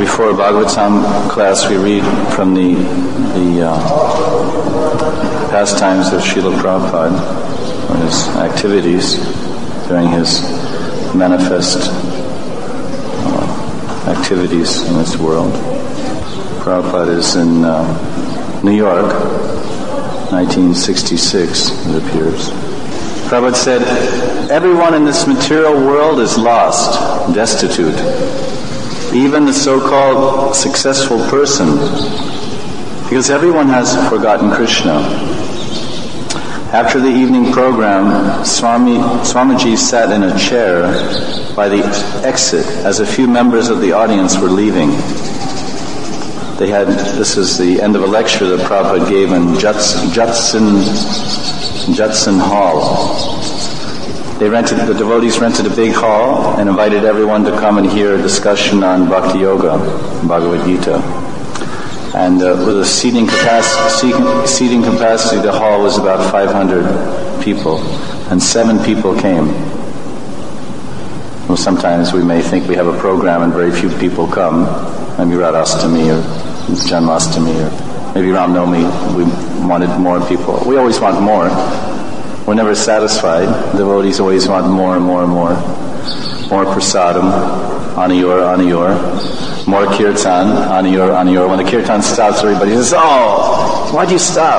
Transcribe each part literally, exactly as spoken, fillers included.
before Bhagavatam class, we read from the the uh, pastimes of Srila Prabhupada, or his activities during his manifest uh, activities in this world. Prabhupada is in uh, New York, nineteen sixty-six, it appears. Prabhupada said, "Everyone in this material world is lost, destitute. Even the so-called successful person, because everyone has forgotten Krishna." After the evening program, Swami, Swamiji sat in a chair by the exit as a few members of the audience were leaving. They had, this is the end of a lecture that Prabhupada gave in Judson, Judson, Judson Hall. They rented, the devotees rented a big hall and invited everyone to come and hear a discussion on Bhakti Yoga, Bhagavad Gita. And uh, with a seating capacity, seating capacity, the hall was about five hundred people, and seven people came. Well, sometimes we may think we have a program and very few people come. Maybe Radhastami or Janmastami or maybe Ram Navami, we wanted more people. We always want more. We're never satisfied. Devotees always want more and more and more. More prasadam, anayor, anayor. More kirtan, anayor, anayor. When the kirtan stops, everybody says, "Oh, why'd you stop?"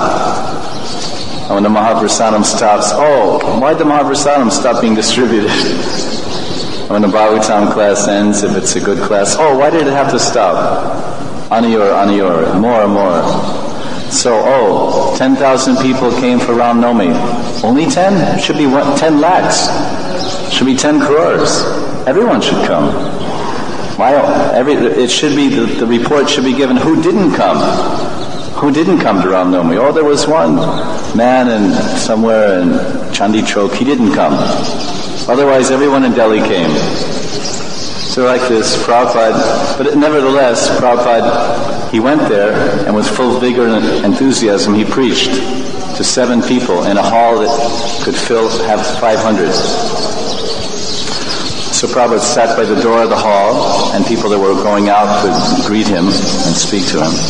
And when the Mahaprasadam stops, "Oh, why'd the Mahaprasadam stop being distributed?" And when the Bhagavatam class ends, if it's a good class, "Oh, why did it have to stop?" Anayor, anayor. More and more. So, oh, ten thousand people came for Ram Navami. Only ten? It should be one, ten lakhs. It should be ten crores. Everyone should come. Why? Every, it should be, the, the report should be given who didn't come. Who didn't come to Ram Navami? Oh, there was one man in somewhere in Chandi Chowk. He didn't come. Otherwise, everyone in Delhi came. So like this, Prabhupada, but nevertheless, Prabhupada, he went there and with full vigor and enthusiasm, he preached to seven people in a hall that could fill, have five hundred. So Prabhupada sat by the door of the hall, and people that were going out could greet him and speak to him.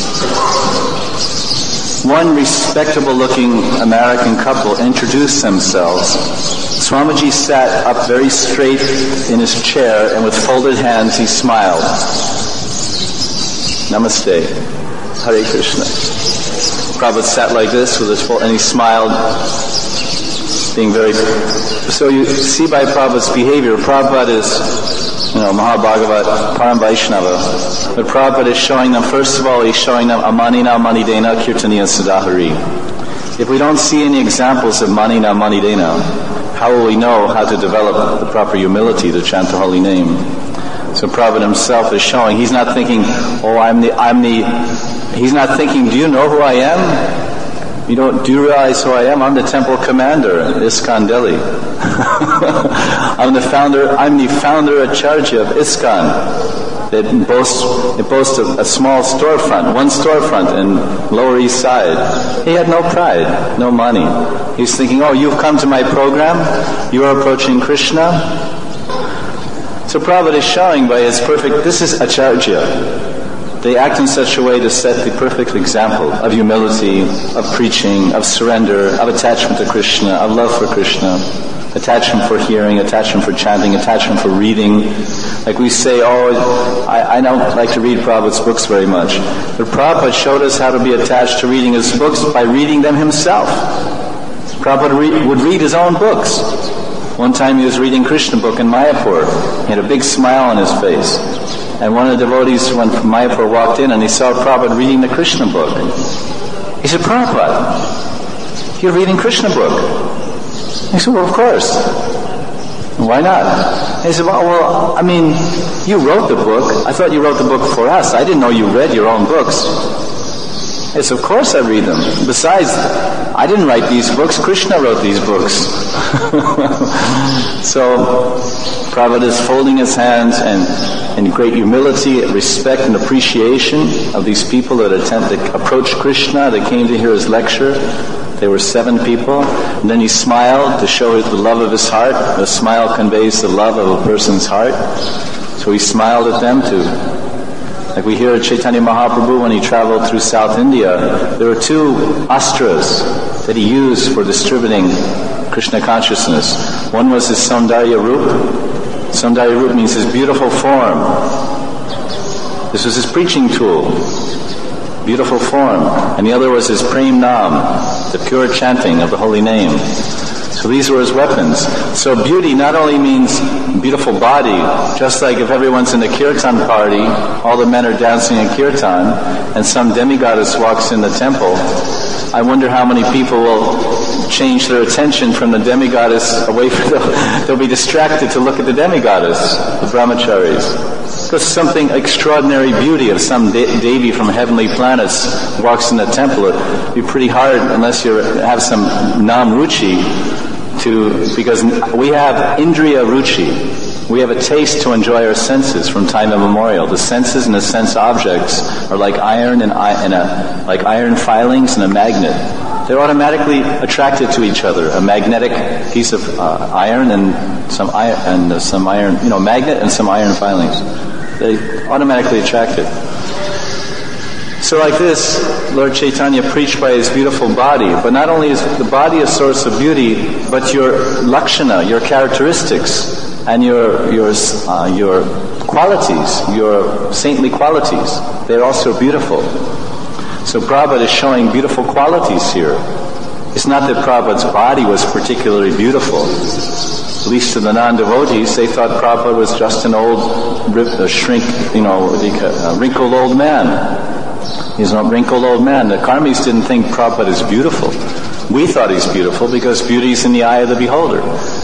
One respectable-looking American couple introduced themselves. Swamiji sat up very straight in his chair, and with folded hands he smiled. Namaste. Hare Krishna. Prabhupada sat like this with his fold, and he smiled, being very... So you see by Prabhupada's behavior, Prabhupada is, you know, Mahabhagavat, Param Vaishnava. But Prabhupada is showing them, first of all, he's showing them Amanina Manidena Kirtaniya Sadahari. If we don't see any examples of Manina Manidena, how will we know how to develop the proper humility to chant the holy name? So Prabhupada himself is showing, he's not thinking, oh, I'm the, I'm the, he's not thinking, do you know who I am? You don't, do you realize who I am? I'm the temple commander in ISKCON Delhi. I'm the founder, I'm the founder Acharya of ISKCON. It boasts, it boasts a, a small storefront, one storefront in Lower East Side. He had no pride, no money. He's thinking, oh, you've come to my program? You are approaching Krishna? So Prabhupada is showing by his perfect, this is Acharya. They act in such a way to set the perfect example of humility, of preaching, of surrender, of attachment to Krishna, of love for Krishna, attachment for hearing, attachment for chanting, attachment for reading. Like we say, oh, I, I don't like to read Prabhupada's books very much. But Prabhupada showed us how to be attached to reading his books by reading them himself. Prabhupada re- would read his own books. One time he was reading Krishna book in Mayapur. He had a big smile on his face. And one of the devotees from Mayapur walked in and he saw Prabhupada reading the Krishna book. He said, Prabhupada, you're reading Krishna book. He said, well, of course. Why not? He said, well, well, I mean, you wrote the book. I thought you wrote the book for us. I didn't know you read your own books. He said, of course I read them. Besides, I didn't write these books. Krishna wrote these books. So, Prabhupada is folding his hands and in great humility, respect and appreciation of these people that attempt to approach Krishna, that came to hear his lecture. There were seven people. And then he smiled to show the love of his heart. The smile conveys the love of a person's heart. So he smiled at them to Like we hear Chaitanya Mahaprabhu when he traveled through South India, there were two astras that he used for distributing Krishna consciousness. One was his Saundarya Roop. Saundarya Roop means his beautiful form. This was his preaching tool, beautiful form. And the other was his Prem Nam, the pure chanting of the holy name. So these were his weapons. So beauty not only means beautiful body, just like if everyone's in a kirtan party, all the men are dancing in kirtan, and some demigoddess walks in the temple, I wonder how many people will change their attention from the demigoddess away from the, they'll be distracted to look at the demigoddess, the brahmacharis. Because something extraordinary beauty of some de- devi from heavenly planets walks in the temple, it'd be pretty hard unless you have some nam ruchi to, because we have indriya ruchi. We have a taste to enjoy our senses from time immemorial. The senses and the sense objects are like iron and, and a, like iron filings and a magnet. They're automatically attracted to each other. A magnetic piece of uh, iron and some iron and uh, some iron, you know, magnet and some iron filings. They automatically attracted. So like this, Lord Chaitanya preached by his beautiful body. But not only is the body a source of beauty, but your lakshana, your characteristics, and your your uh, your qualities, your saintly qualities, they're also beautiful. So Prabhupada is showing beautiful qualities here. It's not that Prabhupada's body was particularly beautiful. At least to the non-devotees, they thought Prabhupada was just an old, a shrink, you know, a wrinkled old man. He's a wrinkled old man. The Karmis didn't think Prabhupada is beautiful. We thought he's beautiful because beauty is in the eye of the beholder.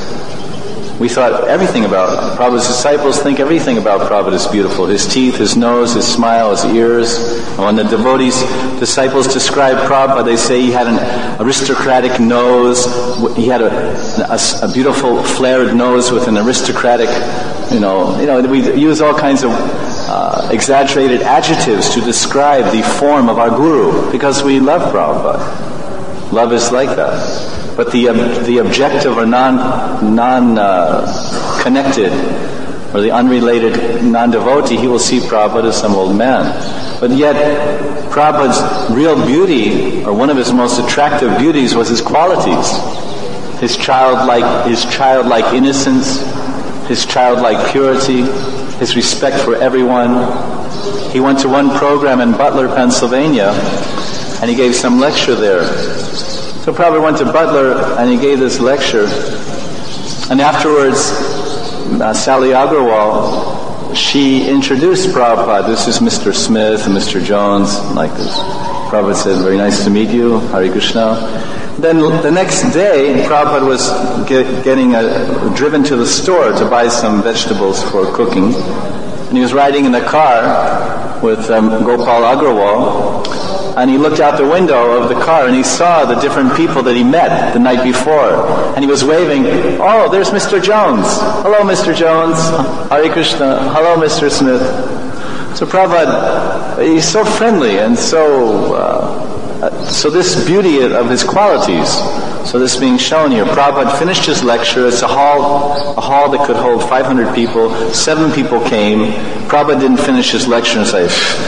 We thought everything about Prabhupada's disciples think everything about Prabhupada is beautiful. His teeth, his nose, his smile, his ears. And when the devotees, disciples describe Prabhupada, they say he had an aristocratic nose. He had a, a, a beautiful flared nose with an aristocratic, you know, you know, we use all kinds of uh, exaggerated adjectives to describe the form of our guru because we love Prabhupada. Love is like that. But the um, the objective or non non uh, connected or the unrelated non-devotee, he will see Prabhupada as some old man. But yet, Prabhupada's real beauty, or one of his most attractive beauties, was his qualities, his childlike his childlike innocence, his childlike purity, his respect for everyone. He went to one program in Butler, Pennsylvania, and he gave some lecture there. So Prabhupada went to Butler and he gave this lecture. And afterwards, uh, Sally Agrawal, she introduced Prabhupada. This is Mister Smith and Mister Jones, like this. Prabhupada said, very nice to meet you, Hare Krishna. Then the next day, Prabhupada was get, getting a, driven to the store to buy some vegetables for cooking. And he was riding in the car with um, Gopal Agrawal. And he looked out the window of the car and he saw the different people that he met the night before. And he was waving, oh, there's Mister Jones. Hello, Mister Jones. Hare Krishna. Hello, Mister Smith. So Prabhupada, he's so friendly and so, uh, so this beauty of his qualities. So this being shown here. Prabhupada finished his lecture. It's a hall, a hall that could hold five hundred people. Seven people came. Prabhupada didn't finish his lecture and say,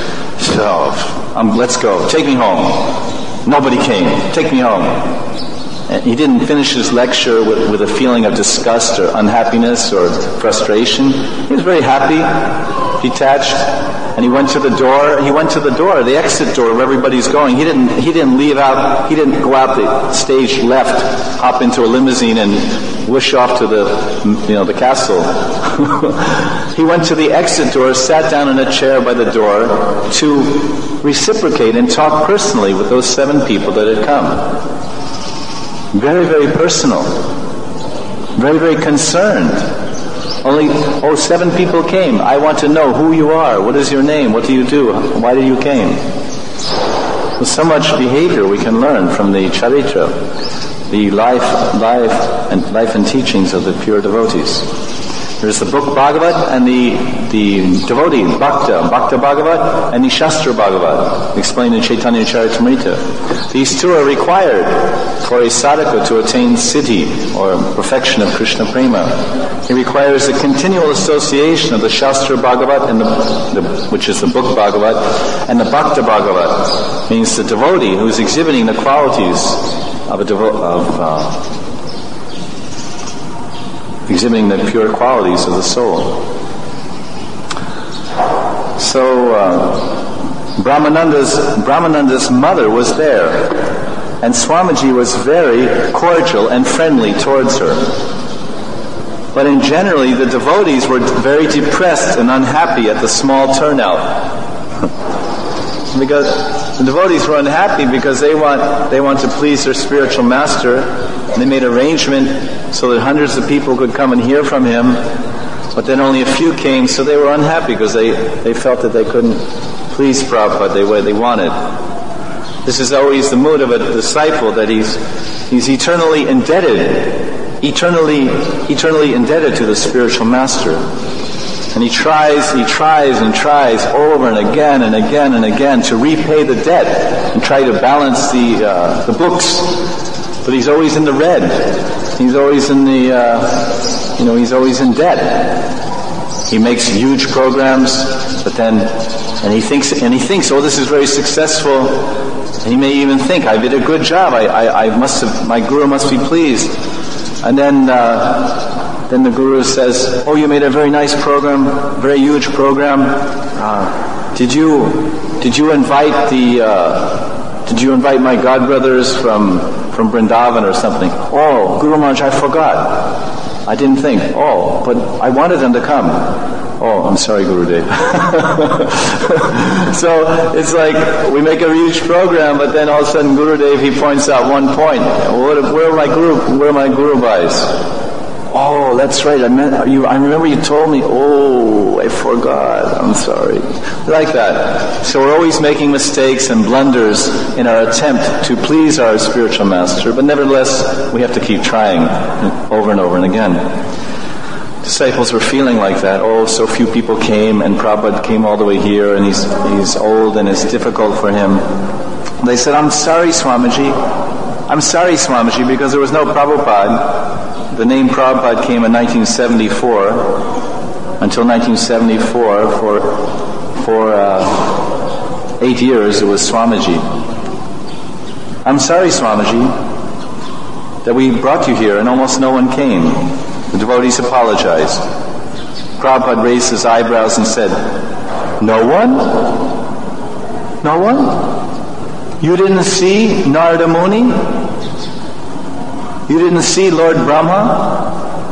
so, um, let's go. Take me home. Nobody came. Take me home. And he didn't finish his lecture with, with a feeling of disgust or unhappiness or frustration. He was very happy, detached, and he went to the door. He went to the door, the exit door where everybody's going. He didn't. He didn't leave out. He didn't go out the stage left, hop into a limousine, and whoosh off to the, you know, the castle. He went to the exit door, sat down in a chair by the door to reciprocate and talk personally with those seven people that had come. Very, very personal. Very, very concerned. Only, oh, seven people came. I want to know who you are. What is your name? What do you do? Why did you came? There's so much behavior we can learn from the charitra, the life, life, and life and teachings of the pure devotees. There's the book Bhagavat and the the devotee, Bhakta, Bhakta Bhagavat, and the Shastra Bhagavat, explained in Chaitanya Charitamrita. These two are required for a sadhaka to attain siddhi, or perfection of Krishna Prema. It requires a continual association of the Shastra Bhagavat, and the, the, which is the book Bhagavat, and the Bhakta Bhagavat, means the devotee who is exhibiting the qualities of a devo- of uh, exhibiting the pure qualities of the soul. So uh, Brahmananda's Brahmananda's mother was there, and Swamiji was very cordial and friendly towards her. But in generally, the devotees were very depressed and unhappy at the small turnout. Because the devotees were unhappy because they want they want to please their spiritual master. And they made arrangement so that hundreds of people could come and hear from him, but then only a few came, so they were unhappy because they, they felt that they couldn't please Prabhupada the way they wanted. This is always the mood of a disciple, that he's he's eternally indebted, eternally eternally indebted to the spiritual master. And he tries, he tries and tries over and again and again and again to repay the debt and try to balance the uh, the books. But he's always in the red. He's always in the, uh, you know, he's always in debt. He makes huge programs, but then, and he thinks, and he thinks, oh, this is very successful. And he may even think, I did a good job. I, I, I must have, my guru must be pleased. And then, uh, then the guru says, oh, you made a very nice program, very huge program. Uh, did you, did you invite the, uh, did you invite my godbrothers from, from Vrindavan or something? Oh, Guru Maharaj, I forgot. I didn't think. Oh, but I wanted them to come. Oh, I'm sorry, Gurudev. So it's like we make a huge program, but then all of a sudden Gurudev, he points out one point. Where are my guru? Where are my Guru Bhais? Oh, that's right. I meant you. I remember you told me. Oh, I forgot. I'm sorry. Like that. So we're always making mistakes and blunders in our attempt to please our spiritual master, but nevertheless, we have to keep trying over and over and again. Disciples were feeling like that. Oh, so few people came, and Prabhupada came all the way here, and he's he's old, and it's difficult for him. They said, "I'm sorry, Swamiji. I'm sorry, Swamiji, because there was no Prabhupada." The name Prabhupada came in nineteen seventy-four. Until nineteen seventy-four, for for uh, eight years, it was Swamiji. I'm sorry, Swamiji, that we brought you here and almost no one came. The devotees apologized. Prabhupada raised his eyebrows and said, "No one? No one? You didn't see Narada Muni? You didn't see Lord Brahma?"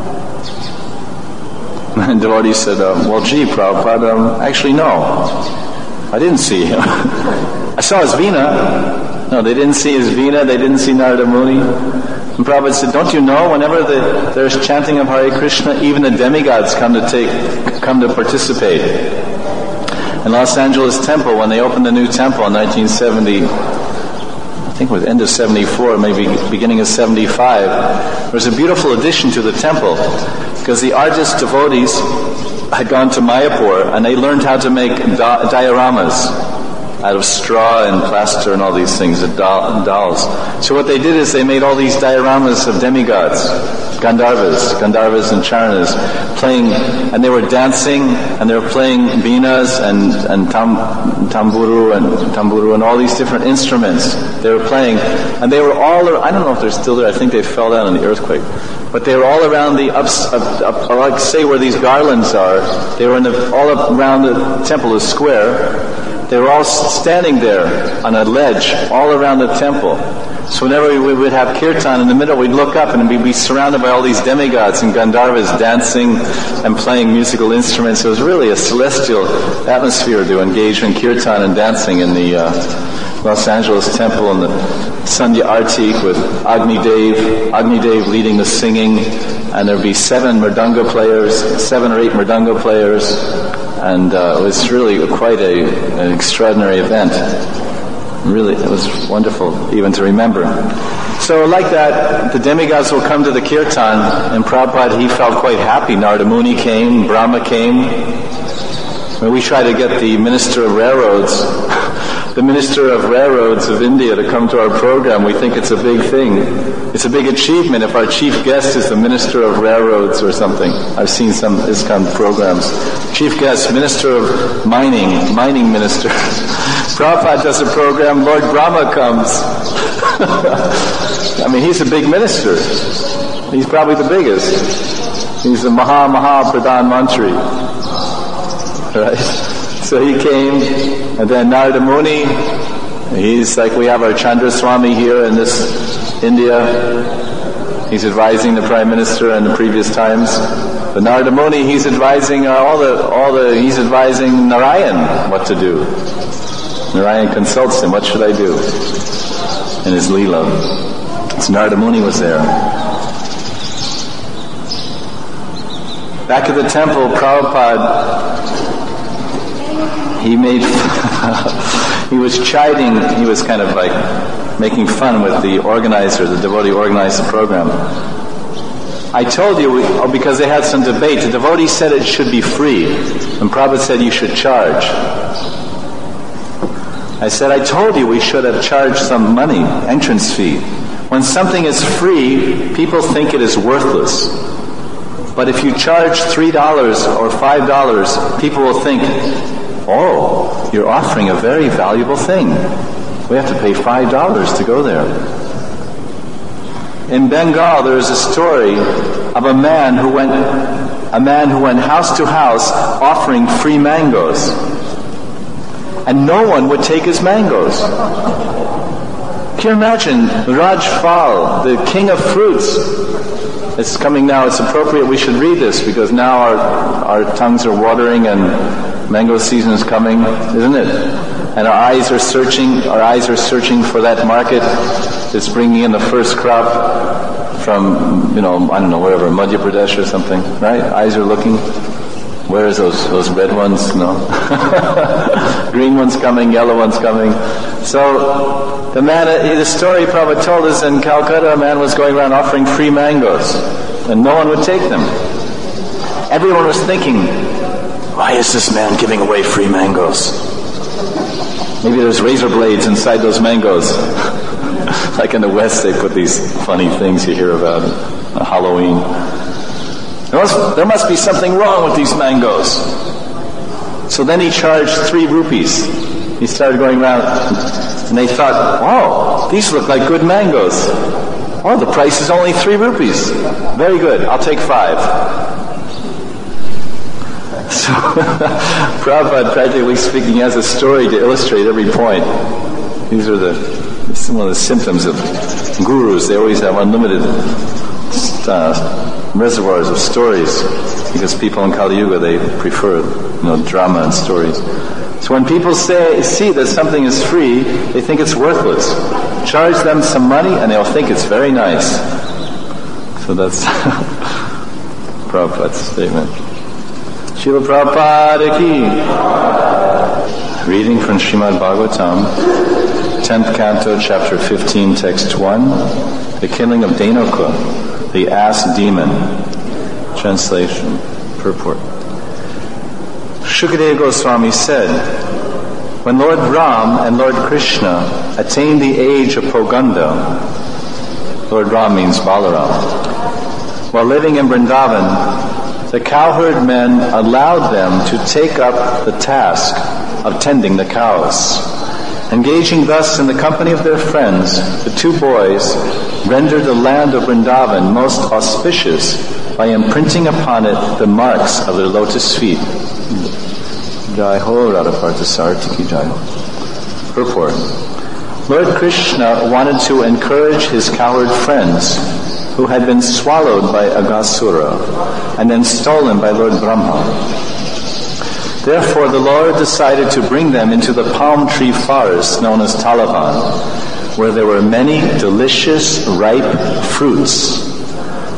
And the devotee said, um, well, gee, Prabhupada, um, actually, no. I didn't see him. I saw his Veena. No, they didn't see his Veena. They didn't see Narada Muni. And Prabhupada said, don't you know, whenever the, there's chanting of Hare Krishna, even the demigods come to take, come to participate. In Los Angeles Temple, when they opened the new temple in nineteen seventy, I think it was end of seventy-four, maybe beginning of seventy-five, there was a beautiful addition to the temple, because the artist devotees had gone to Mayapur and they learned how to make da- dioramas out of straw and plaster and all these things, and doll- dolls. So what they did is they made all these dioramas of demigods, Gandharvas, Gandharvas and Charanas, playing, and they were dancing, and they were playing Beenas and, and tam, tamburu and tamburu and all these different instruments they were playing. And they were all, I don't know if they're still there, I think they fell down in the earthquake. But they were all around the, ups, up, up, like say where these garlands are, they were in the, all up around the temple, the square. They were all standing there on a ledge all around the temple. So whenever we would have kirtan in the middle, we'd look up and we'd be surrounded by all these demigods and Gandharvas dancing and playing musical instruments. It was really a celestial atmosphere to engage in kirtan and dancing in the uh, Los Angeles temple, and the Sandhya Arti with Agni Dev, Agni Dev leading the singing, and there'd be seven mridanga players, seven or eight mridanga players, and uh, it was really quite a, an extraordinary event. Really, it was wonderful even to remember. So like that, the demigods will come to the kirtan, and Prabhupada, he felt quite happy. Narada Muni came, Brahma came. When we try to get the Minister of Railroads, the Minister of Railroads of India to come to our program, we think it's a big thing. It's a big achievement if our chief guest is the Minister of Railroads or something. I've seen some ISKCON programs. Chief guest, Minister of Mining, Mining Minister. Prabhupada does a program, Lord Brahma comes. I mean, he's a big minister. He's probably the biggest. He's the Maha Maha Pradhan Mantri. Right? So he came, and then Narada Muni, he's like, we have our Chandra Swami here in this India. He's advising the Prime Minister in the previous times. But Narada Muni, he's advising uh, all the, all the, he's advising Narayan what to do. Narayan consults him, what should I do? In his Leela. So Narada Muni was there. Back at the temple, Prabhupada, he made, he was chiding, he was kind of like making fun with the organizer, the devotee who organized the program. I told you, oh, because they had some debate, the devotee said it should be free, and Prabhupada said you should charge. I said, I told you we should have charged some money, entrance fee. When something is free, people think it is worthless. But if you charge three dollars or five dollars, people will think, oh, you're offering a very valuable thing. We have to pay five dollars to go there. In Bengal, there is a story of a man who went, a man who went house to house offering free mangoes. And no one would take his mangoes. Can you imagine Rajpal, the king of fruits? It's coming now, it's appropriate we should read this because now our, our tongues are watering and mango season is coming, isn't it? And our eyes are searching, our eyes are searching for that market that's bringing in the first crop from, you know, I don't know, wherever, Madhya Pradesh or something, right? Eyes are looking. Where is those those red ones? No. Green one's coming, yellow one's coming. So the man, the story Prabhupada told us in Calcutta, a man was going around offering free mangoes, and no one would take them. Everyone was thinking, why is this man giving away free mangoes? Maybe there's razor blades inside those mangoes. Like in the West, they put these funny things you hear about on Halloween. There must, there must be something wrong with these mangoes. So then he charged three rupees. He started going around, and they thought, oh, these look like good mangoes. Oh, the price is only three rupees. Very good, I'll take five. So, Prabhupada, practically speaking, has a story to illustrate every point. These are the some of the symptoms of gurus. They always have unlimited uh, reservoirs of stories because people in Kali Yuga, they prefer, you know, drama and stories. So when people say, see that something is free, they think it's worthless. Charge them some money and they'll think it's very nice. So that's Prabhupada's statement. Srila Prabhupada ki. Reading from Srimad Bhagavatam, tenth canto, chapter fifteen, text one, the killing of Dhenukha, the ass demon. Translation, purport. Shukadeva Goswami said, when Lord Ram and Lord Krishna attained the age of Poganda, Lord Ram means Balaram, while living in Vrindavan, the cowherd men allowed them to take up the task of tending the cows. Engaging thus in the company of their friends, the two boys rendered the land of Vrindavan most auspicious by imprinting upon it the marks of their lotus feet. Jai Ho Radha Parthasarthi Ki Jai. Purport. Lord Krishna wanted to encourage his cowherd friends who had been swallowed by Aghasura and then stolen by Lord Brahma. Therefore the Lord decided to bring them into the palm tree forest known as Talavan, where there were many delicious ripe fruits.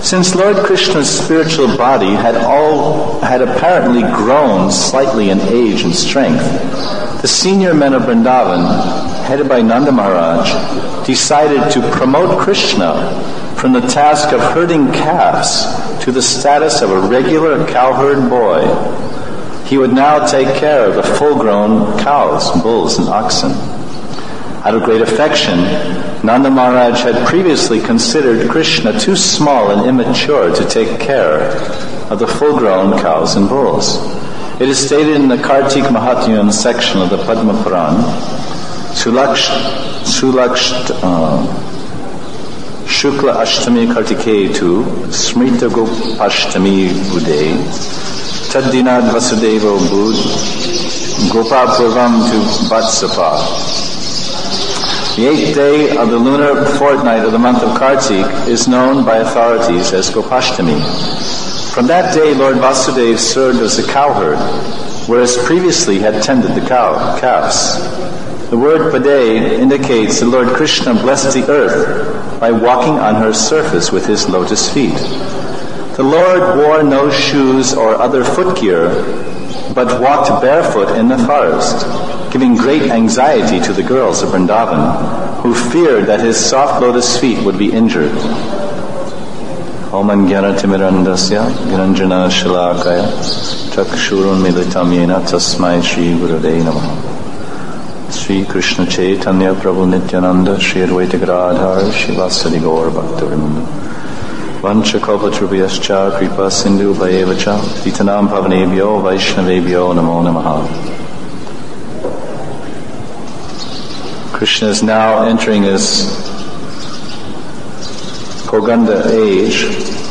Since Lord Krishna's spiritual body had all had apparently grown slightly in age and strength, the senior men of Vrindavan, headed by Nanda Maharaj, decided to promote Krishna from the task of herding calves to the status of a regular cowherd boy. He would now take care of the full-grown cows, bulls, and oxen. Out of great affection, Nanda Maharaj had previously considered Krishna too small and immature to take care of the full-grown cows and bulls. It is stated in the Kartik Mahatyam section of the Padma Puran, Sulaksh, Sulaksh, uh, Shukla Ashtami Kartiketu, Smrita Gopashtami Uday, Taddinad Vasudeva Bud, Gopa Purvam to Vatsapa. The eighth day of the lunar fortnight of the month of Kartik is known by authorities as Gopashtami. From that day, Lord Vasudeva served as a cowherd, whereas previously had tended the cow, calves. The word Pade indicates that Lord Krishna blessed the earth by walking on her surface with his lotus feet. The Lord wore no shoes or other footgear, but walked barefoot in the forest, giving great anxiety to the girls of Vrindavan, who feared that his soft lotus feet would be injured. Om Jnana Timirandasya Niranjana Shalakaya Chakshurun Militam Yena Tasmai Shri Gurudei Namaha. Sri Krishna Chaitanya Prabhu Nityananda Shri Advaita Gadadhar Shivasadi Gaur Bhaktivinoda Vancha Kalpatrubhyascha Kripa Sindhu Bhayevacha Titanam Pavanebhyo Vaishnavebhyo Namo Namaha. Krishna is now entering his Koganda age.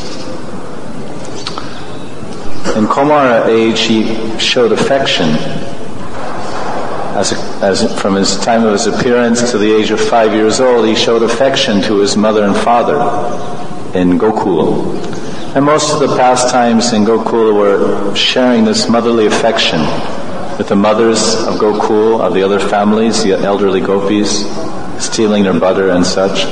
In Komara age, he showed affection as, a, as from his time of his appearance to the age of five years old. He showed affection to his mother and father in Gokula. And most of the pastimes in Gokula were sharing this motherly affection with the mothers of Gokul, of the other families, the elderly gopis, stealing their butter and such,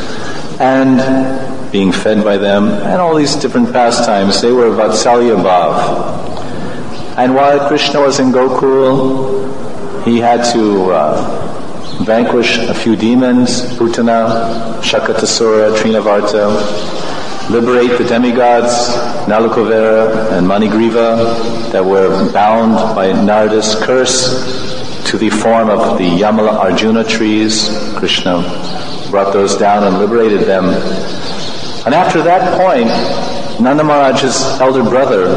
and being fed by them, and all these different pastimes. They were Vatsalya Bhav. And while Krishna was in Gokul, he had to uh, vanquish a few demons, Putana, Shakatasura, Trinavarta, liberate the demigods, Nalukavera and Manigriva, that were bound by Narada's curse to the form of the Yamala Arjuna trees. Krishna brought those down and liberated them. And after that point, Nanda Maharaj's elder brother,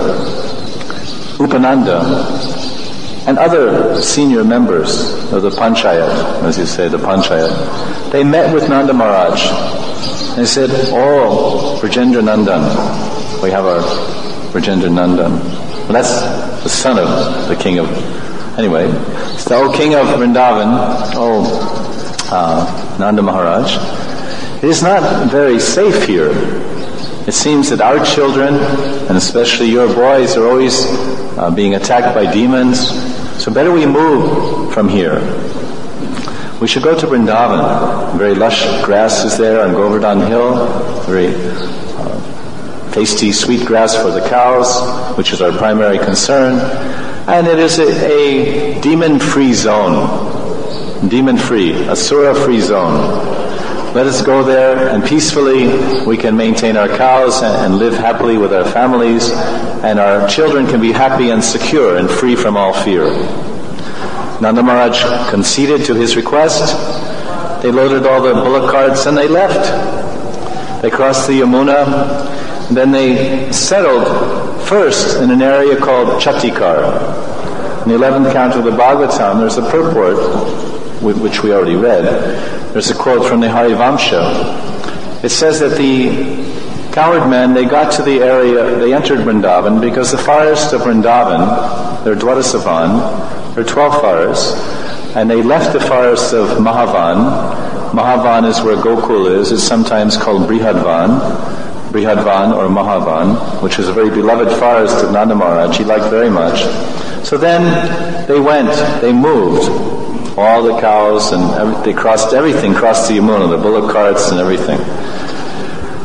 Upananda, and other senior members of the Panchayat, as you say, the Panchayat, they met with Nanda Maharaj and said, "Oh, Brajendra Nandan, we have our Brajendra Nandan." Well, that's the son of the king of, anyway, it's the old king of Vrindavan, oh, uh, Nanda Maharaj. It is not very safe here. It seems that our children, and especially your boys, are always uh, being attacked by demons. So better we move from here. We should go to Vrindavan. Very lush grass is there on Govardhan Hill. Very uh, tasty, sweet grass for the cows, which is our primary concern. And it is a, a demon-free zone. Demon-free, asura-free zone. Let us go there, and peacefully we can maintain our cows and, and live happily with our families, and our children can be happy and secure and free from all fear. Nanda Maharaj conceded to his request. They loaded all the bullock carts and they left. They crossed the Yamuna, and then they settled first in an area called Chatikar. In the eleventh canto of the Bhagavatam, there's a purport, which we already read. There's a quote from the Harivamsha. It says that the cowherd men, they got to the area, they entered Vrindavan because the forest of Vrindavan, their Dwarasavan, there are twelve forests, and they left the forest of Mahavan. Mahavan is where Gokul is. It's sometimes called Brihadvan, Brihadvan or Mahavan, which is a very beloved forest of Nanda Maharaj. He liked very much. So then they went, they moved. All the cows and every, they crossed everything, crossed the Yamuna, the bullock carts and everything.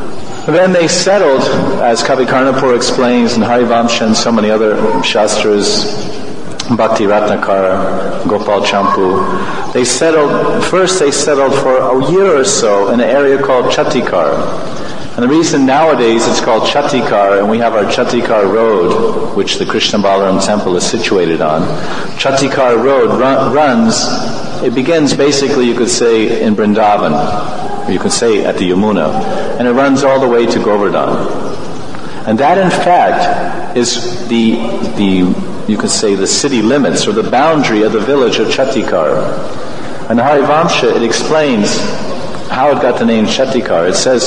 Then they settled, as Kavi Karnapur explains, and Harivamsha and so many other shastras, Bhakti Ratnakara, Gopal Champu. They settled, first they settled for a year or so in an area called Chattikar. And the reason nowadays it's called Chattikar, and we have our Chattikar Road, which the Krishna Balaram temple is situated on. Chattikar Road run, runs, it begins basically, you could say, in Vrindavan, or you could say at the Yamuna, and it runs all the way to Govardhan. And that in fact is the, the you could say, the city limits, or the boundary of the village of Chattikar. And the Harivamsha, it explains how it got the name Chattikar. It says,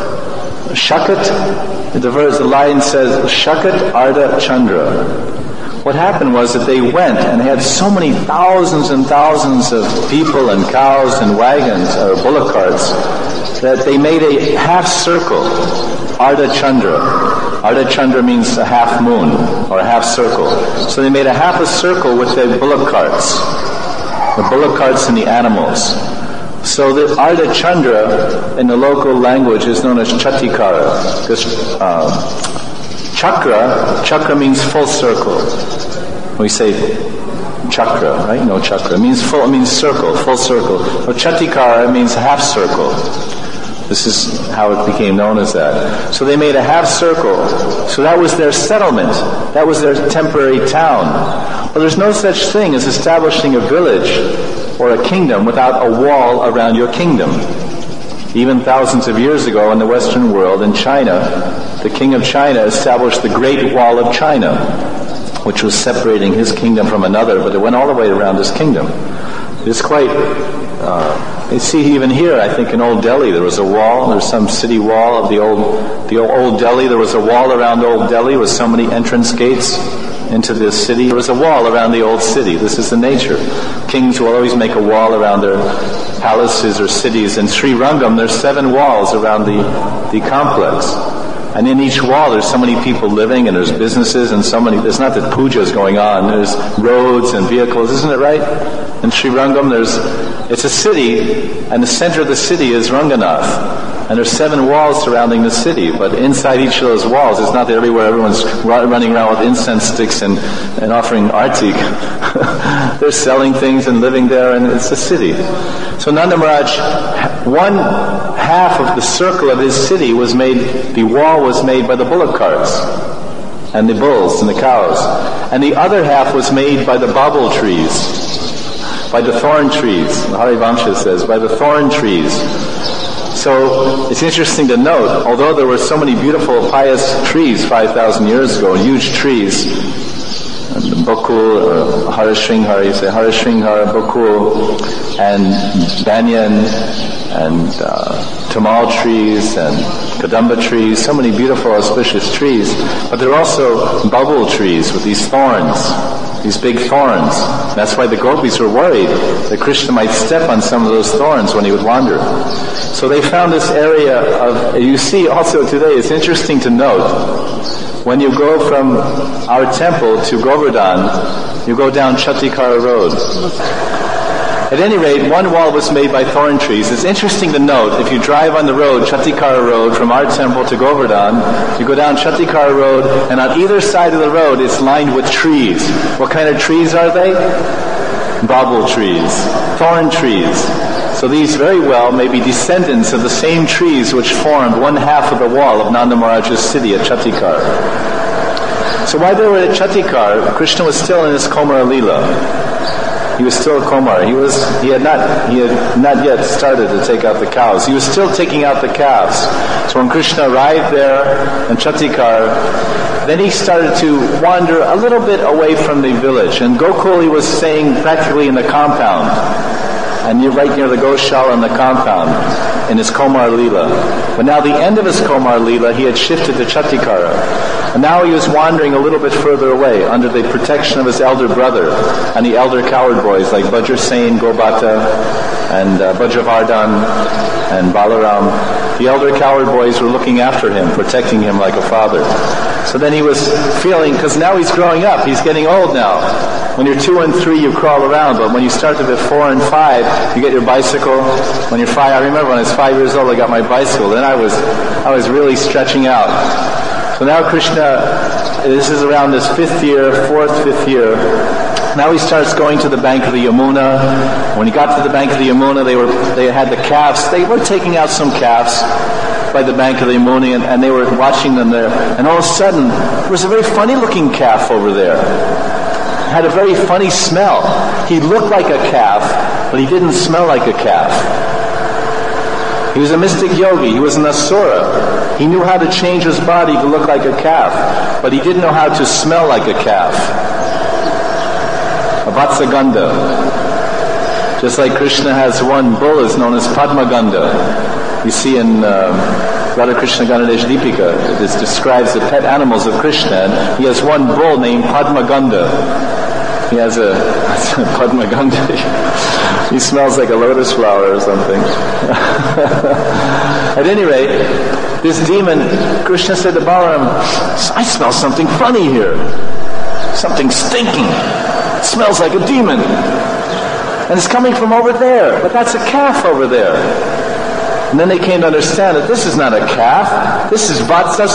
Shakat, the verse, the line says, Shakat Arda Chandra. What happened was that they went and had so many thousands and thousands of people and cows and wagons, or bullock carts, that they made a half circle, Arda Chandra. Arda Chandra means a half moon, or a half circle. So they made a half a circle with the bullock carts, the bullock carts and the animals. So the Arda Chandra in the local language is known as Chattikara, because uh, chakra, chakra means full circle. We say chakra, right? No, chakra. It means full, it means circle, full circle. But Chattikara means half circle. This is how it became known as that. So they made a half circle. So that was their settlement. That was their temporary town. Well, there's no such thing as establishing a village or a kingdom without a wall around your kingdom. Even thousands of years ago in the Western world, in China, the king of China established the Great Wall of China, which was separating his kingdom from another, but it went all the way around his kingdom. It's quite, uh, you see even here, I think in Old Delhi there was a wall, there's some city wall of the old, the old Delhi, there was a wall around Old Delhi with so many entrance gates into the city. There was a wall around the old city. This is the nature. Kings will always make a wall around their palaces or cities. In Sri Rangam, there's seven walls around the, the complex. And in each wall, there's so many people living, and there's businesses, and so many, it's not that puja is going on, there's roads and vehicles, isn't it right? In Sri Rangam, there's, it's a city, and the center of the city is Ranganath. And there's seven walls surrounding the city, but inside each of those walls, it's not that everywhere everyone's running around with incense sticks and, and offering artik. They're selling things and living there, and it's a city. So Nanda Maharaj, one half of the circle of his city was made, the wall was made by the bullock carts, and the bulls and the cows. And the other half was made by the bobble trees, by the thorn trees. Harivamsha says, by the thorn trees. So it's interesting to note, although there were so many beautiful pious trees five thousand years ago, huge trees, Bokul, or Harashringhar, you say Harashringhar, Bokul, and banyan, and uh, tamal trees, and kadamba trees, so many beautiful auspicious trees, but there are also bubble trees with these thorns, these big thorns. That's why the gopis were worried that Krishna might step on some of those thorns when he would wander. So they found this area of, you see also today, it's interesting to note, when you go from our temple to Govardhan, you go down Chattikar Road. At any rate, one wall was made by thorn trees. It's interesting to note, if you drive on the road, Chattikar Road, from our temple to Govardhan, you go down Chattikar Road, and on either side of the road it's lined with trees. What kind of trees are they? Bobble trees, thorn trees. So these very well may be descendants of the same trees which formed one half of the wall of Nanda Maharaj's city at Chattikar. So while they were at Chattikar, Krishna was still in his Komara Leela. He was still a Komar. He was, he had not, he had not yet started to take out the cows. He was still taking out the calves. So when Krishna arrived there in Chattikar, then he started to wander a little bit away from the village. And Gokul, he was staying practically in the compound. And you're right near the Goshala in the compound, in his Komar Leela. But now the end of his Komar Leela, he had shifted to Chattikara. And now he was wandering a little bit further away, under the protection of his elder brother, and the elder coward boys like Vajrasen, Gobata, and uh, Vajravardhan, and Balaram. The elder coward boys were looking after him, protecting him like a father. So then he was feeling, because now he's growing up, he's getting old now. when you're two and three, you crawl around, but when you start to be four and five, you get your bicycle. When you're five, I remember when I was five years old, I got my bicycle. Then I was, I was really stretching out. So now Krishna, this is around this fifth year, fourth, fifth year. Now he starts going to the bank of the Yamuna. When he got to the bank of the Yamuna, they were, they had the calves. They were taking out some calves by the bank of the Yamuna, and, and they were watching them there. And all of a sudden, there was a very funny-looking calf over there. It had a very funny smell. He looked like a calf, but he didn't smell like a calf. He was a mystic yogi. He was an asura. He knew how to change his body to look like a calf, but he didn't know how to smell like a calf. A Vatsagandha. Just like Krishna has one bull is known as Padmagandha. You see in uh, Radha Krishna Ganadesh Deepika, this describes the pet animals of Krishna, and he has one bull named Padmagandha. He has a Padmagandha. He smells like a lotus flower or something. At any rate, this demon, Krishna said to Balaram, I smell something funny here. Something stinking. It smells like a demon. And it's coming from over there. But that's a calf over there. And then they came to understand that this is not a calf. This is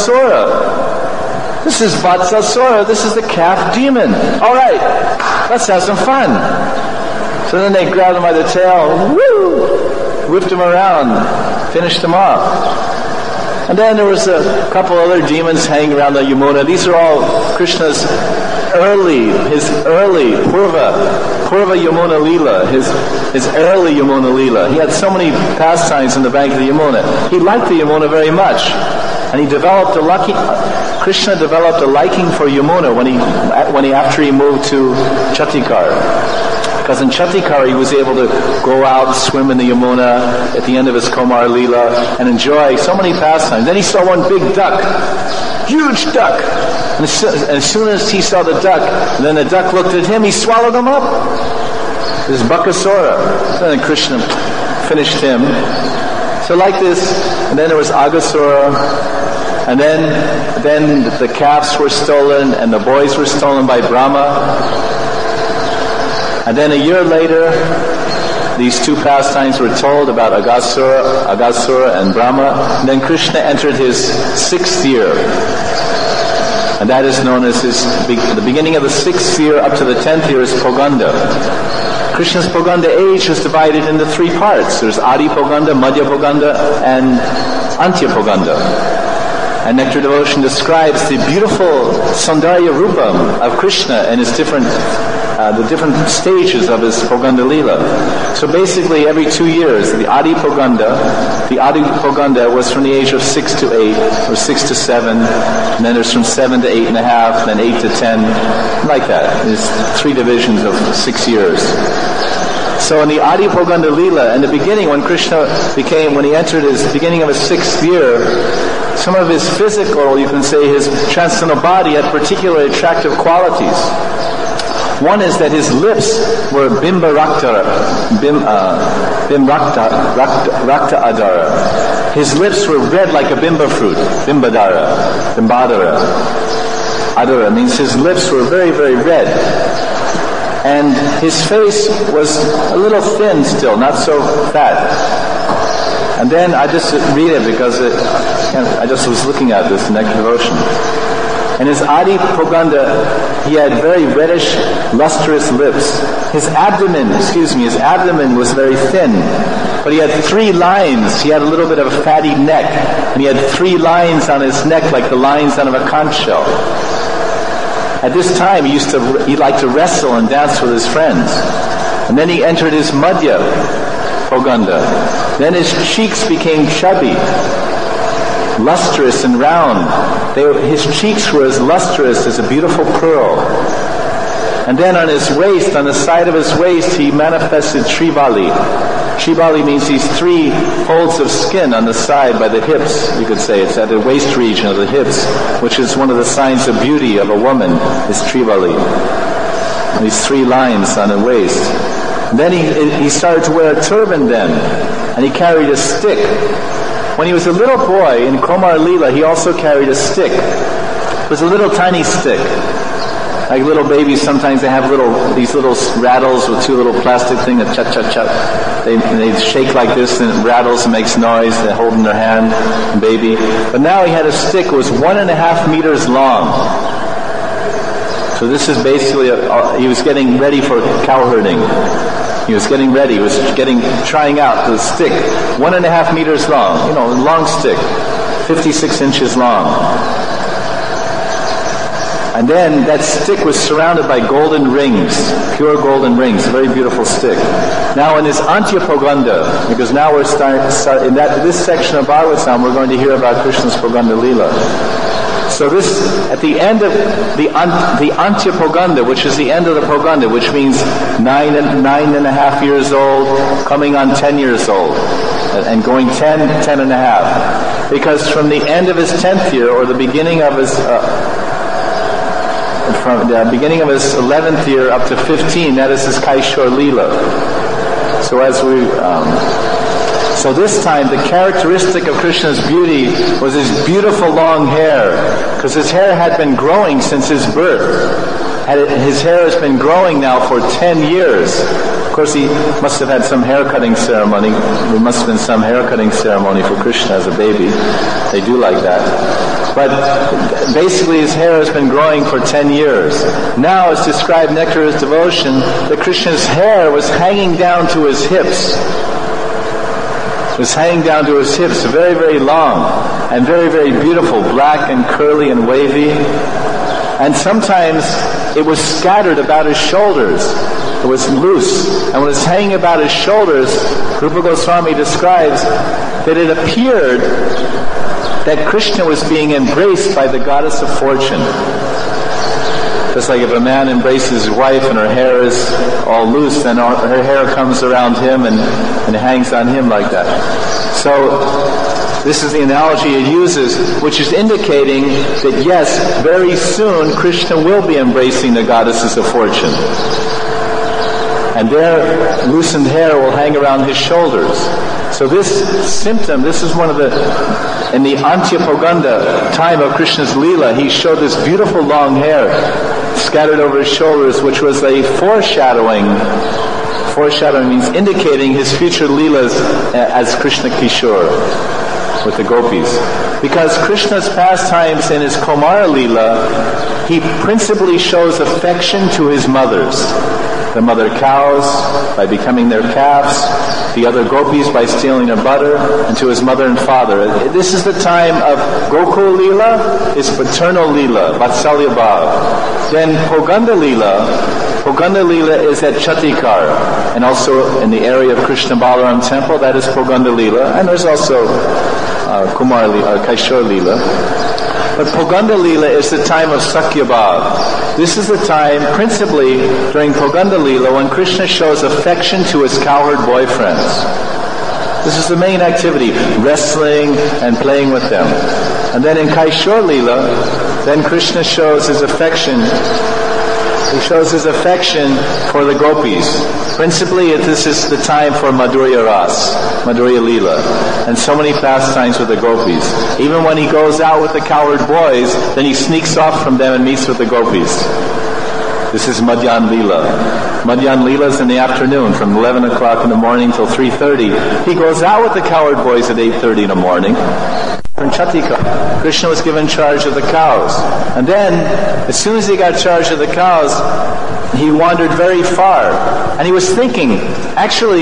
Vatsasura. This is Vatsasura. This is the calf demon. All right, let's have some fun. So then they grabbed him by the tail, woo, whipped him around, finished him off. And then there was a couple other demons hanging around the Yamuna. These are all Krishna's early, his early Purva, Purva Yamuna Leela, his, his early Yamuna Leela. He had so many pastimes in the bank of the Yamuna. He liked the Yamuna very much. And he developed a lucky, Krishna developed a liking for Yamuna when he, when he, after he moved to Chatikar. Because in Chatikar he was able to go out and swim in the Yamuna at the end of his Komar Leela and enjoy so many pastimes. Then he saw one big duck, huge duck. And as, soon, as soon as he saw the duck, and then the duck looked at him, he swallowed him up. This is Bakasura. And then Krishna finished him. So like this, and then there was Agasura, and then, then the calves were stolen, and the boys were stolen by Brahma. And then a year later, these two pastimes were told about Agasura, Agasura and Brahma. And then Krishna entered his sixth year. And that is known as his, the beginning of the sixth year up to the tenth year is Poganda. Krishna's Poganda age was divided into three parts. There's Adi Poganda, Madhya Poganda, and Antya Poganda. And Nectar Devotion describes the beautiful Saundarya Rupam of Krishna and his different Uh, the different stages of his Poganda Leela. So basically every two years, the Adi Poganda, the Adi Poganda was from the age of six to eight, or six to seven, and then there's from seven to eight and a half, then eight to ten, like that. There's three divisions of six years. So in the Adi Poganda Leela, in the beginning when Krishna became, when he entered his beginning of his sixth year, some of his physical, you can say his transcendental body had particularly attractive qualities. One is that his lips were bimba rakta, bim, uh, bim rakta, rakta, rakta adara. His lips were red like a bimba fruit, bimbadara, bimbadara. Adara means his lips were very, very red. And his face was a little thin still, not so fat. And then I just read it because it, I just was looking at this in Nectar Devotion. And his Adi Poganda, he had very reddish, lustrous lips. His abdomen, excuse me, his abdomen was very thin. But he had three lines. He had a little bit of a fatty neck. And he had three lines on his neck like the lines on a conch shell. At this time, he used to, he liked to wrestle and dance with his friends. And then he entered his Madhya Poganda. Then his cheeks became chubby, lustrous and round. They, his cheeks were as lustrous as a beautiful pearl. And then on his waist, on the side of his waist, he manifested Srivali. Srivali means these three folds of skin on the side by the hips, you could say. It's at the waist region of the hips, which is one of the signs of beauty of a woman, is Srivali. These three lines on the waist. And then he, he started to wear a turban then, and he carried a stick. When he was a little boy in Komar Leela, he also carried a stick. It was a little tiny stick. Like little babies, sometimes they have little, these little rattles with two little plastic things that chat, chat, chat. They, they shake like this and it rattles and makes noise. They hold in their hand, baby. But now he had a stick that was one and a half meters long. So this is basically, a, a, he was getting ready for cow herding. He was getting ready, he was getting, trying out the stick. One and a half meters long, you know, a long stick. fifty-six inches long. And then that stick was surrounded by golden rings, pure golden rings, a very beautiful stick. Now in this Antya-Poganda, because now we're starting, start, in that, this section of Bhagavatam, we're going to hear about Krishna's Poganda Leela. So this, at the end of the the Antya-Poganda, which is the end of the Poganda, which means nine and nine and a half years old, coming on ten years old, and going ten, ten and a half. Because from the end of his tenth year, or the beginning of his, uh, from the beginning of his eleventh year up to fifteen, that is his Kaishor Leela. So as we, um, so this time the characteristic of Krishna's beauty was his beautiful long hair, because his hair had been growing since his birth. Had it, his hair has been growing now for ten years. Of course, he must have had some haircutting ceremony. There must have been some haircutting ceremony for Krishna as a baby. They do like that. But basically his hair has been growing for ten years. Now, as described in Nectar's Devotion, that Krishna's hair was hanging down to his hips. It was hanging down to his hips, very, very long, and very, very beautiful, black and curly and wavy. And sometimes it was scattered about his shoulders. It was loose. And when it was hanging about his shoulders, Rupa Goswami describes that it appeared that Krishna was being embraced by the goddess of fortune. Just like if a man embraces his wife and her hair is all loose, then her hair comes around him and, and hangs on him like that. So this is the analogy it uses, which is indicating that yes, very soon Krishna will be embracing the goddesses of fortune. And their loosened hair will hang around his shoulders. So this symptom, this is one of the, in the Antya-Poganda time of Krishna's Leela, he showed this beautiful long hair scattered over his shoulders, which was a foreshadowing. Foreshadowing means indicating his future Leelas as Krishna Kishore with the gopis. Because Krishna's pastimes in his Kumara Leela, he principally shows affection to his mothers. The mother cows by becoming their calves, the other gopis by stealing their butter, and to his mother and father. This is the time of Gokul Leela, is paternal Leela, Vatsalya Bhav. Then Poganda Leela, Poganda Leela is at Chatikar, and also in the area of Krishna Balaram temple, that is Poganda Leela, and there's also uh, Kumar Leela, uh, Kaishor Leela. But Poganda Leela is the time of Sakya Bhav. This is the time, principally during Poganda Leela, when Krishna shows affection to his cowherd boyfriends. This is the main activity, wrestling and playing with them. And then in Kaishor Leela, then Krishna shows his affection He shows his affection for the gopis. Principally, this is the time for Madhurya Ras, Madhurya Leela, and so many pastimes with the gopis. Even when he goes out with the cowherd boys, then he sneaks off from them and meets with the gopis. This is Madhyan Leela. Madhyan Leela is in the afternoon, from eleven o'clock in the morning till three thirty. He goes out with the cowherd boys at eight thirty in the morning. From Chatika, Krishna was given charge of the cows. And then, as soon as he got charge of the cows, he wandered very far. And he was thinking, actually,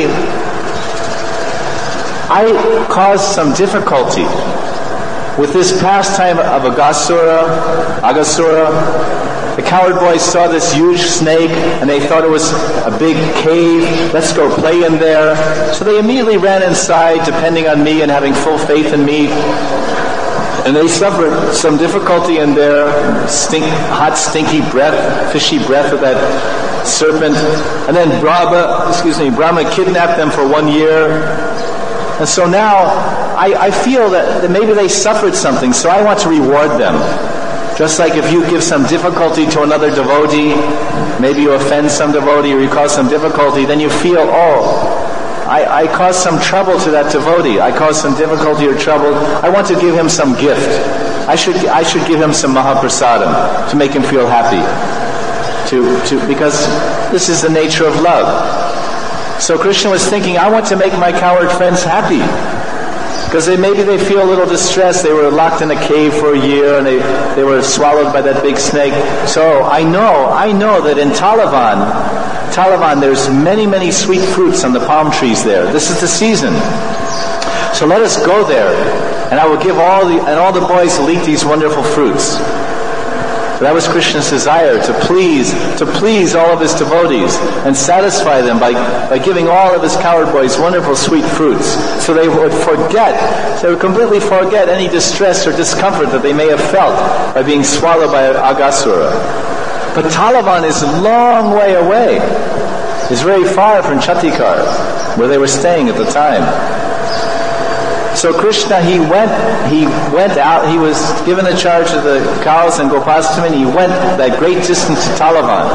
I caused some difficulty with this pastime of Agasura, Agasura. The cowherd boys saw this huge snake and they thought it was a big cave. Let's go play in there. So they immediately ran inside, depending on me and having full faith in me. And they suffered some difficulty in there, stink, hot, stinky breath, fishy breath of that serpent. And then Brahma, excuse me, Brahma kidnapped them for one year. And so now I, I feel that, that maybe they suffered something, so I want to reward them. Just like if you give some difficulty to another devotee, maybe you offend some devotee or you cause some difficulty, then you feel, oh, I, I caused some trouble to that devotee. I caused some difficulty or trouble. I want to give him some gift. I should I should give him some Mahaprasadam to make him feel happy. to, to because this is the nature of love. So Krishna was thinking, I want to make my coward friends happy. Because they, maybe they feel a little distressed. They were locked in a cave for a year and they, they were swallowed by that big snake. So I know, I know that in Talavan, Talavan there's many, many sweet fruits on the palm trees there. This is the season. So let us go there, and I will give all the, and all the boys will eat these wonderful fruits. That was Krishna's desire, to please, to please all of his devotees and satisfy them by, by giving all of his coward boys wonderful sweet fruits. So they would forget, they would completely forget any distress or discomfort that they may have felt by being swallowed by Aghasura. But Talavan is a long way away. It's very far from Chatikar, where they were staying at the time. So Krishna, he went, he went out, he was given the charge of the cows and Gopastami, and he went that great distance to Talavan.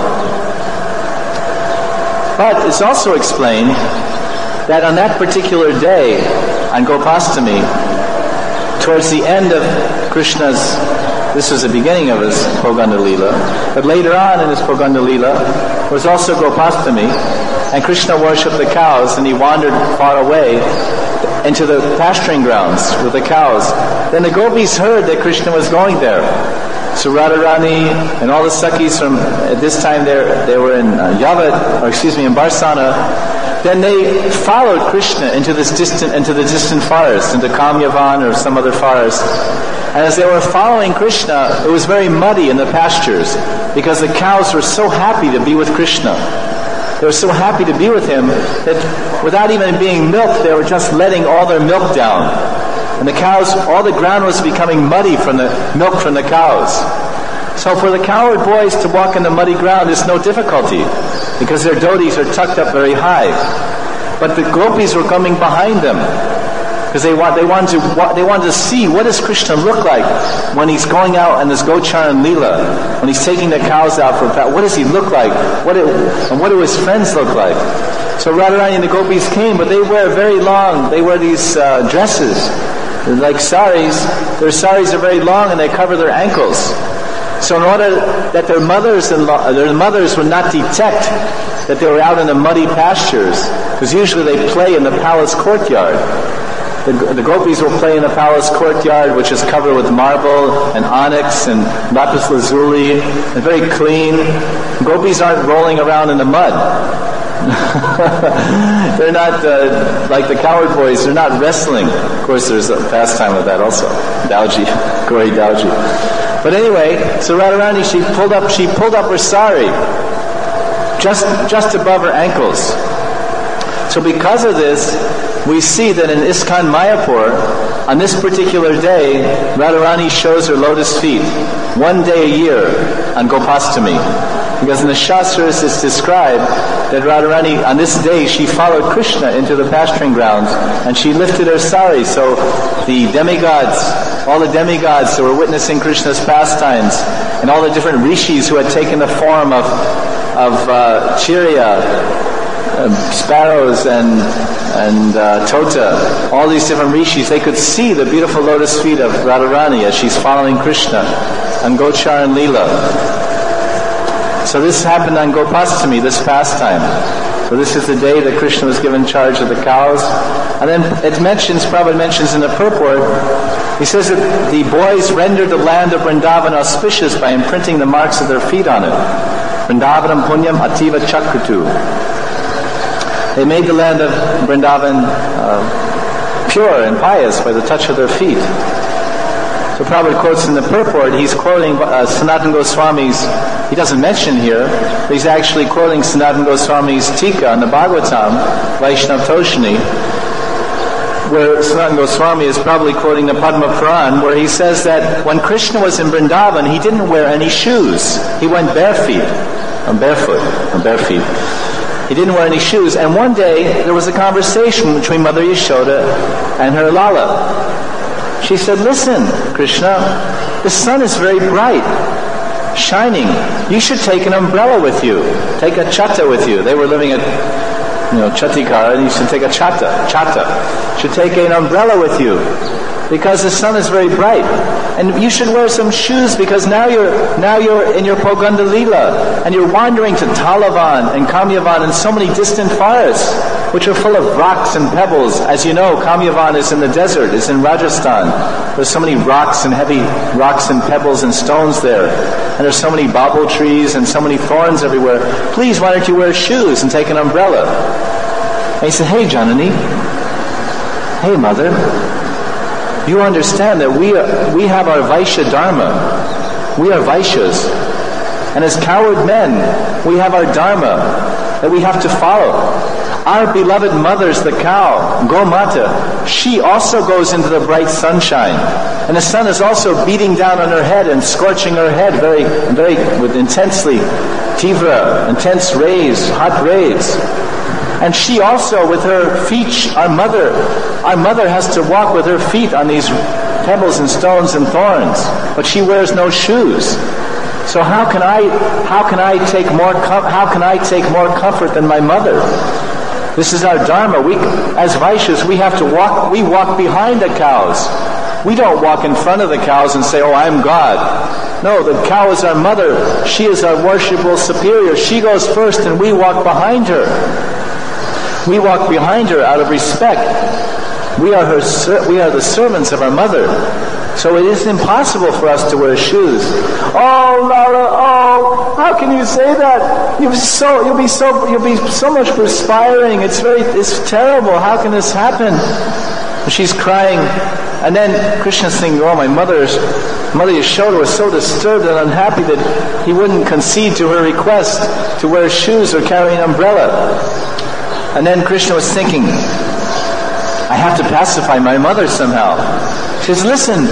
But it's also explained that on that particular day, on Gopastami, towards the end of Krishna's, this was the beginning of his Poganda Leela, but later on in his Poganda Leela was also Gopastami, and Krishna worshipped the cows, and he wandered far away into the pasturing grounds with the cows. Then the gopis heard that Krishna was going there. So Radharani and all the Sakhis from, at this time they were in uh, Yavat, or excuse me, in Barsana. Then they followed Krishna into this distant, into the distant forest, into Kamyavan or some other forest. And as they were following Krishna, it was very muddy in the pastures because the cows were so happy to be with Krishna. They were so happy to be with him that without even being milked, they were just letting all their milk down. And the cows, all the ground was becoming muddy from the milk from the cows. So for the coward boys to walk in the muddy ground is no difficulty because their dhotis are tucked up very high. But the gopis were coming behind them because they want, they wanted to, they wanted to see what does Krishna look like when he's going out on this Gocharan Leela, when he's taking the cows out for a pat. What does he look like? What do, and what do his friends look like? So Radharani and the gopis came, but they wear very long, they wear these uh, dresses, they're like saris. Their saris are very long and they cover their ankles. So in order that their mothers and their mothers would not detect that they were out in the muddy pastures, because usually they play in the palace courtyard. The, the gopis will play in the palace courtyard, which is covered with marble and onyx and lapis lazuli, and very clean. Gopis aren't rolling around in the mud. They're not uh, like the coward boys. They're not wrestling. Of course, there's a pastime of that also, Dauji, Gauri Dauji. But anyway, so Radharani, she pulled up, she pulled up her sari, just just above her ankles. So because of this, we see that in ISKCON Mayapur, on this particular day, Radharani shows her lotus feet, one day a year on Gopastami. Because in the Shastras it's described that Radharani, on this day, she followed Krishna into the pasturing grounds, and she lifted her sari, so the demigods, all the demigods who were witnessing Krishna's pastimes, and all the different rishis who had taken the form of, of uh, Chirya, Uh, sparrows and and uh, tota, all these different rishis, they could see the beautiful lotus feet of Radharani as she's following Krishna on Gocharan Leela. So this happened on Gopastami, this pastime. So this is the day that Krishna was given charge of the cows. And then it mentions, Prabhupada mentions in the purport, he says that the boys rendered the land of Vrindavan auspicious by imprinting the marks of their feet on it. Vrindavanam punyam ativa chakrutu. They made the land of Vrindavan uh, pure and pious by the touch of their feet. So Prabhupada quotes in the purport, he's quoting uh, Sanatana Goswami's, he doesn't mention here, but he's actually quoting Sanatana Goswami's Tika on the Bhagavatam, Vaishnav Toshini, where Sanatana Goswami is probably quoting the Padma Puran, where he says that when Krishna was in Vrindavan, he didn't wear any shoes. He went bare feet, or barefoot, or bare feet. He didn't wear any shoes. And one day, there was a conversation between Mother Yashoda and her Lala. She said, listen, Krishna, the sun is very bright, shining. You should take an umbrella with you. Take a chata with you. They were living at, you know, Chatikara, and you should take a chata, chata. You should take an umbrella with you. because the sun is very bright. And you should wear some shoes because now you're now you're in your Poganda Lila and you're wandering to Talavan and Kamyavan and so many distant forests which are full of rocks and pebbles. As you know, Kamyavan is in the desert, it's in Rajasthan. There's so many rocks and heavy rocks and pebbles and stones there. And there's so many bobble trees and so many thorns everywhere. Please, why don't you wear shoes and take an umbrella? And he said, hey, Janani, hey, mother, you understand that we are, we have our Vaishya Dharma. We are Vaishyas. And as coward men, we have our Dharma that we have to follow. Our beloved mother's the cow, Gomata. She also goes into the bright sunshine. And the sun is also beating down on her head and scorching her head very, very, with intensely, tivra, intense rays, hot rays. And she also, with her feet, our mother, our mother has to walk with her feet on these pebbles and stones and thorns. But she wears no shoes. So how can I, how can I take more, com- how can I take more comfort than my mother? This is our Dharma. We, as Vaishyas, we have to walk, we walk behind the cows. We don't walk in front of the cows and say, oh, I'm God. No, the cow is our mother. She is our worshipful superior. She goes first and we walk behind her. We walk behind her out of respect. We are her, we are the servants of our mother. So it is impossible for us to wear shoes. Oh, Lala, oh, how can you say that? You'll be so, you'll be so, you'll be so much perspiring. It's very, it's terrible. How can this happen? She's crying, and then Krishna's thinking, oh, my mother's, Mother Yashoda was so disturbed and unhappy that he wouldn't concede to her request to wear shoes or carry an umbrella. And then Krishna was thinking, I have to pacify my mother somehow. She says, listen,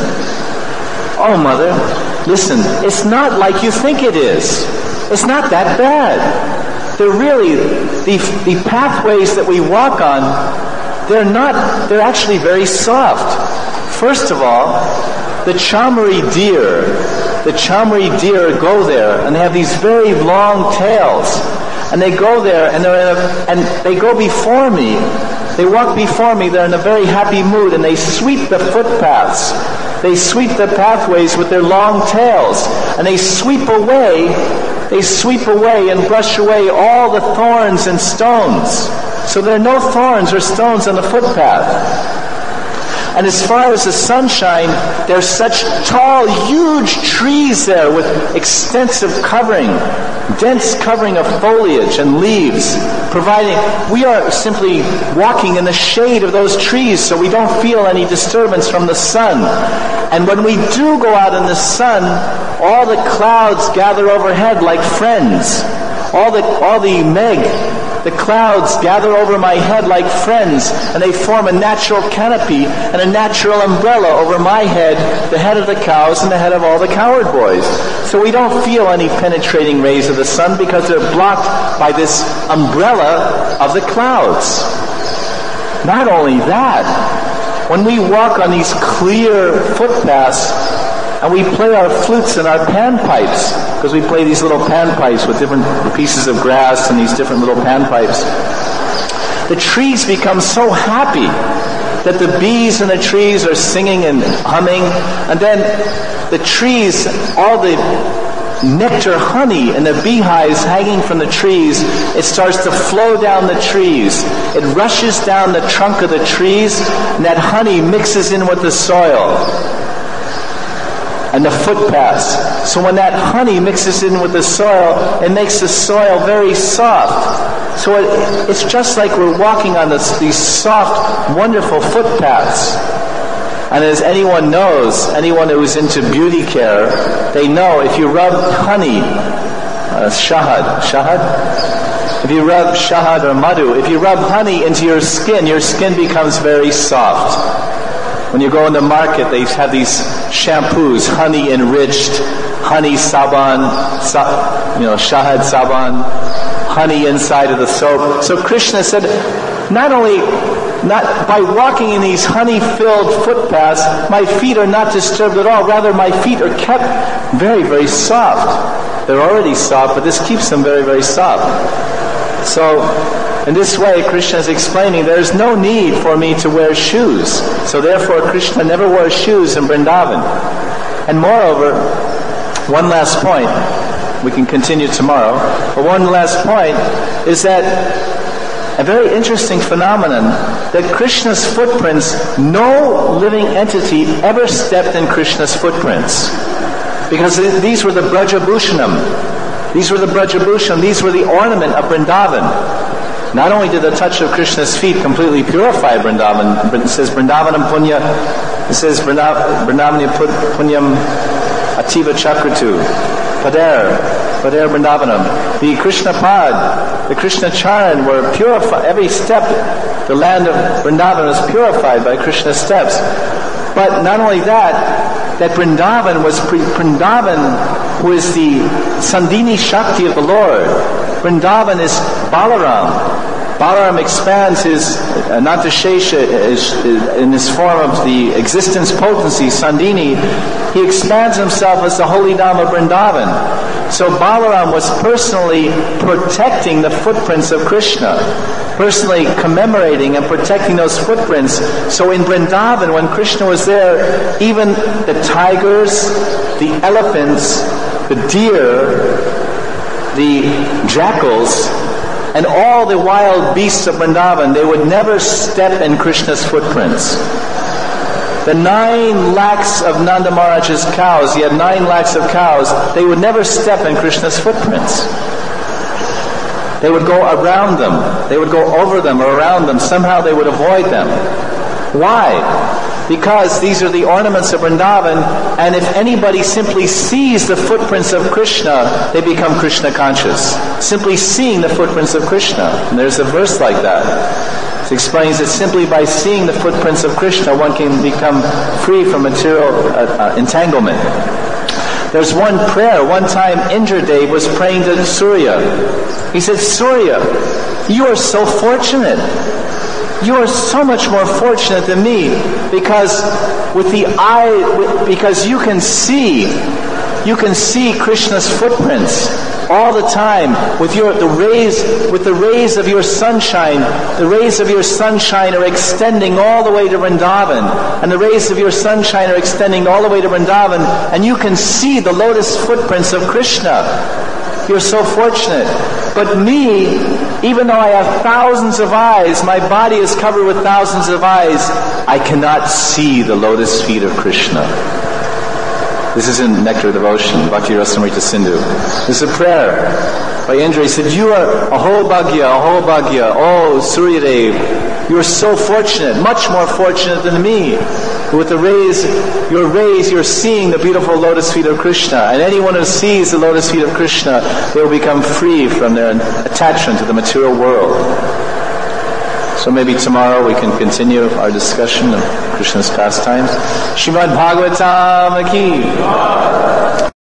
oh mother, listen, it's not like you think it is. It's not that bad. They're really, the, the pathways that we walk on, they're not, they're actually very soft. First of all, the Chamari deer, the Chamari deer go there and they have these very long tails. And they go there and they're in a, and they go before me. They walk before me, they're in a very happy mood, and they sweep the footpaths. They sweep the pathways with their long tails. And they sweep away, they sweep away and brush away all the thorns and stones. So there are no thorns or stones on the footpath. And as far as the sunshine, there's such tall, huge trees there with extensive covering, dense covering of foliage and leaves, providing, we are simply walking in the shade of those trees so we don't feel any disturbance from the sun. And when we do go out in the sun, all the clouds gather overhead like friends. All the, all the meg, the clouds gather over my head like friends, and they form a natural canopy and a natural umbrella over my head, the head of the cows, and the head of all the coward boys. So we don't feel any penetrating rays of the sun because they're blocked by this umbrella of the clouds. Not only that, when we walk on these clear footpaths, and we play our flutes and our panpipes, because we play these little panpipes with different pieces of grass and these different little panpipes. The trees become so happy that the bees in the trees are singing and humming, and then the trees, all the nectar, honey, and the beehives hanging from the trees, it starts to flow down the trees. It rushes down the trunk of the trees, and that honey mixes in with the soil and the footpaths. So when that honey mixes in with the soil, it makes the soil very soft. So it, it's just like we're walking on this, these soft, wonderful footpaths. And as anyone knows, anyone who's into beauty care, they know if you rub honey, uh, shahad, shahad? If you rub shahad or madhu, if you rub honey into your skin, your skin becomes very soft. When you go in the market, they have these shampoos, honey enriched, honey saban, sa, you know, shahad saban, honey inside of the soap. So Krishna said, not only, not by walking in these honey-filled footpaths, my feet are not disturbed at all. Rather, my feet are kept very, very soft. They're already soft, but this keeps them very, very soft. So In this way, Krishna is explaining there is no need for me to wear shoes. So therefore, Krishna never wore shoes in Vrindavan. And moreover, one last point, we can continue tomorrow, but one last point is that a very interesting phenomenon, that Krishna's footprints, no living entity ever stepped in Krishna's footprints. Because these were the Brajabhushanam. These were the Brajabhushanam. These were the ornament of Vrindavan. Not only did the touch of Krishna's feet completely purify Vrindavan, it says Vrindavanam punya, it says Vrindavanya punyam ativa chakratu, pader, pader Vrindavanam. The Krishna pad, the Krishna charan were purified. Every step, the land of Vrindavan was purified by Krishna's steps. But not only that, that Vrindavan was Vrindavan, who is the Sandhini Shakti of the Lord. Vrindavan is Balaram. Balaram expands his uh, Natashesha is, is, in his form of the existence potency, Sandhini. He expands himself as the holy Dham of Vrindavan. So Balaram was personally protecting the footprints of Krishna, personally commemorating and protecting those footprints. So in Vrindavan, when Krishna was there, even the tigers, the elephants, the deer, the jackals, and all the wild beasts of Vrindavan, they would never step in Krishna's footprints. The nine lakhs of Nanda Maharaj's cows, he had nine lakhs of cows, they would never step in Krishna's footprints. They would go around them. They would go over them or around them. Somehow they would avoid them. Why? Because these are the ornaments of Vrindavan, and if anybody simply sees the footprints of Krishna, they become Krishna conscious. Simply seeing the footprints of Krishna. And there's a verse like that. It explains that simply by seeing the footprints of Krishna, one can become free from material uh, uh, entanglement. There's one prayer. One time Indradev was praying to Surya. He said, Surya, you are so fortunate. You are so much more fortunate than me, because with the eye, because you can see, you can see Krishna's footprints all the time with your the rays with the rays of your sunshine. The rays of your sunshine are extending all the way to Vrindavan, and the rays of your sunshine are extending all the way to Vrindavan, and you can see the lotus footprints of Krishna. You're so fortunate. But me, even though I have thousands of eyes, my body is covered with thousands of eyes, I cannot see the lotus feet of Krishna. This is in Nectar Devotion, Bhakti Rasamrita Sindhu. This is a prayer by Indra. He said, you are Aho Bhagya, Aho Bhagya, oh Suryadev, you are so fortunate, much more fortunate than me. With the rays, your rays, you're seeing the beautiful lotus feet of Krishna. And anyone who sees the lotus feet of Krishna, they will become free from their attachment to the material world. So maybe tomorrow we can continue our discussion of Krishna's pastimes. Srimad Bhagavatam ki.